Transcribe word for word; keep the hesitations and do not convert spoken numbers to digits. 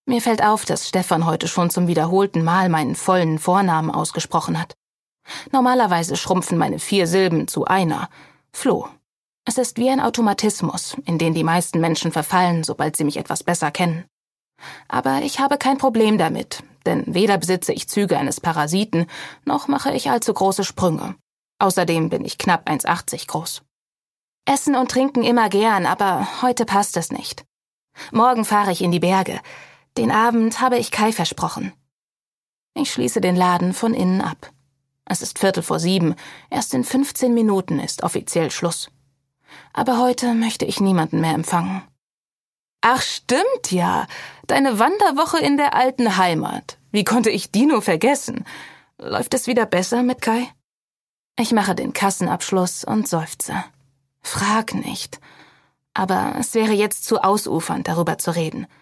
Mir fällt auf, dass Stefan heute schon zum wiederholten Mal meinen vollen Vornamen ausgesprochen hat. Normalerweise schrumpfen meine vier Silben zu einer. Flo. Es ist wie ein Automatismus, in den die meisten Menschen verfallen, sobald sie mich etwas besser kennen. Aber ich habe kein Problem damit, denn weder besitze ich Züge eines Parasiten, noch mache ich allzu große Sprünge. Außerdem bin ich knapp eins Komma achtzig groß. Essen und trinken immer gern, aber heute passt es nicht. Morgen fahre ich in die Berge. Den Abend habe ich Kai versprochen. Ich schließe den Laden von innen ab. Es ist Viertel vor sieben, erst in fünfzehn Minuten ist offiziell Schluss. Aber heute möchte ich niemanden mehr empfangen. Ach stimmt ja, deine Wanderwoche in der alten Heimat. Wie konnte ich die nur vergessen? Läuft es wieder besser mit Kai? Ich mache den Kassenabschluss und seufze. Frag nicht. Aber es wäre jetzt zu ausufernd, darüber zu reden.